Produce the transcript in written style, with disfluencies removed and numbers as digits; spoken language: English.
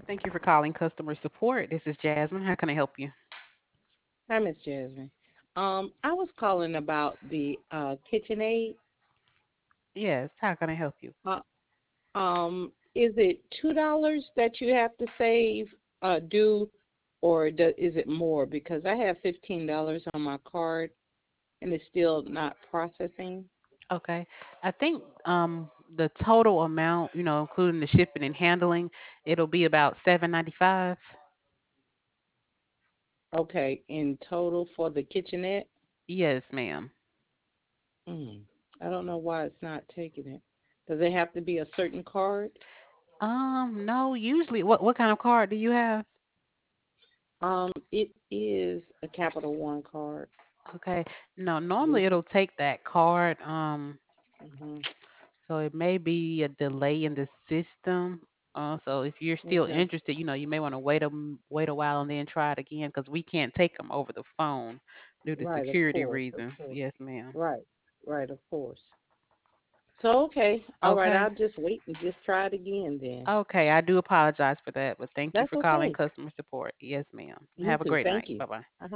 Thank you for calling customer support. This is Jasmine. How can I help you? Hi, Miss Jasmine. I was calling about the KitchenAid. Yes, how can I help you? Uh, is it $2 that you have to save due, or is it more? Because I have $15 on my card and it's still not processing. Okay. I think the total amount, including the shipping and handling, it'll be about 7.95. Okay, in total for the kitchenette. Yes, ma'am. Mm, I don't know why it's not taking it. Does it have to be a certain card? No, usually what kind of card do you have? It is a Capital One card. Okay. No, Yes. normally it'll take that card. Mhm. So it may be a delay in the system. So if you're still Okay. interested, you may want to wait a while and then try it again because we can't take them over the phone due to Right, of security course, of reasons. course. Yes, ma'am. Right, right, of course. So, okay, all right, Okay. I'll just wait and just try it again then. Okay, I do apologize for that, but thank you That's for calling okay. customer support. Yes, ma'am. You Have a too. great Thank night. you. Bye bye. Uh-huh.